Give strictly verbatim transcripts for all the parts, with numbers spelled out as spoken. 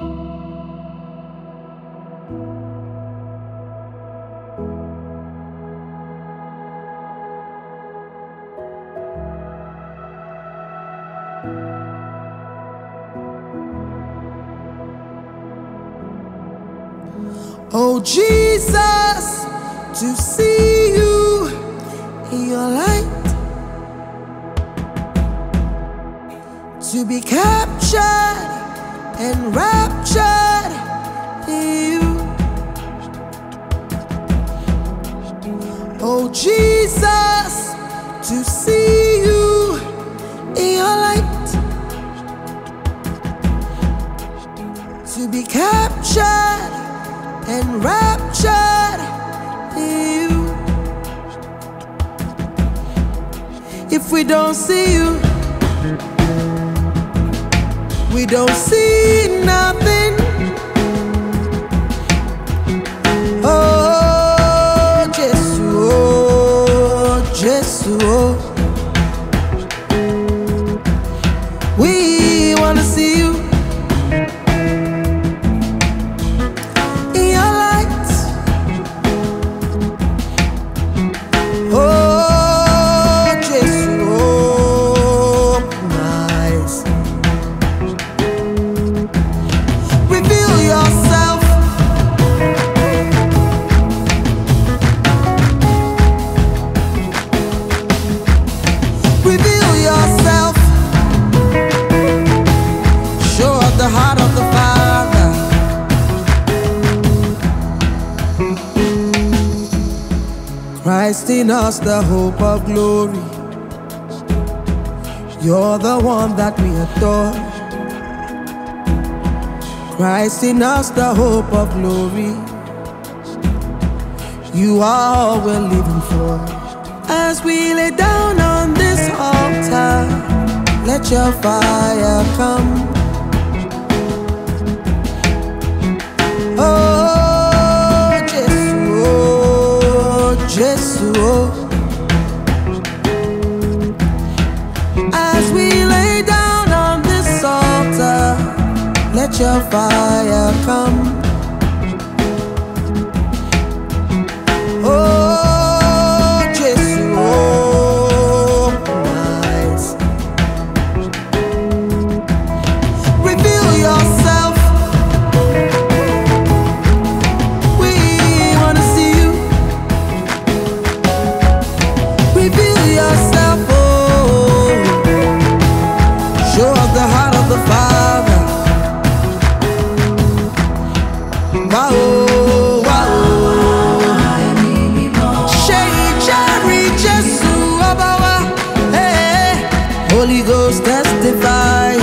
Oh Jesus, to see you in your light, to be captured and raptured in you. Oh Jesus, to see you in your light, to be captured and raptured in you. If we don't see you, we don't see nothing. Oh, Jesus, oh, Jesus, oh. We want to see you. The heart of the Father. Christ in us, the hope of glory. You're the one that we adore. Christ in us, the hope of glory. You are all we're living for. As we lay down on this altar, let your fire come. Oh, Jesus, oh, Jesus, oh. As we lay down on this altar, let your fire come. Oh, Jesus, oh, nice. Reveal yourself. Wow, wow. Shey Jerry Jesus Obawa. Hey, Holy Ghost testify.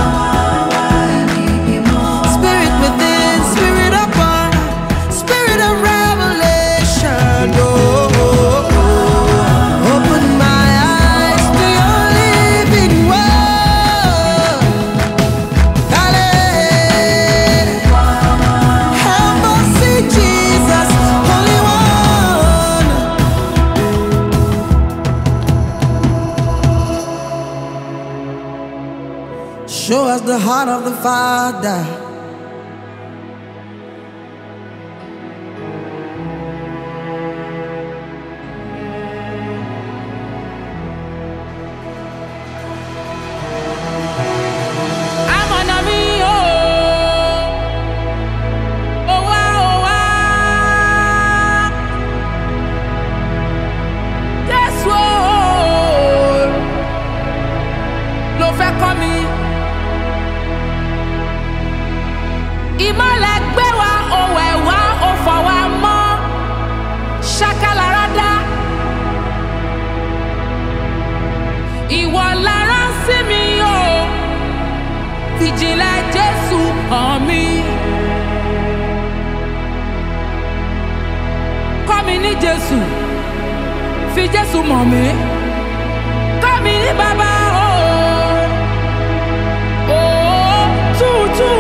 Spirit within, spirit upon, spirit of revelation. Oh, oh, oh. Open my eyes to your living word. Hallelujah. Help us see Jesus, Holy One. Show us the heart of the Father. Ìmọ́lẹ̀ gbé wa, òwe wa, ó fọ̀ wá mọ́, ṣàkàlàràdá. Ìwọ lára sí mi o, ìjìnlẹ̀ Jésù hàn mí. Kọ́ mi ní Jésù, fi Jésù mọ̀ mí. Kọ́ mi ní bàbá o, o tútù.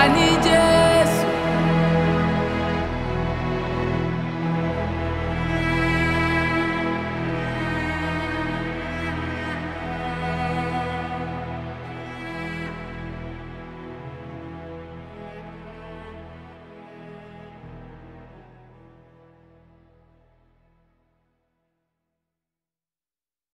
ní Jésù.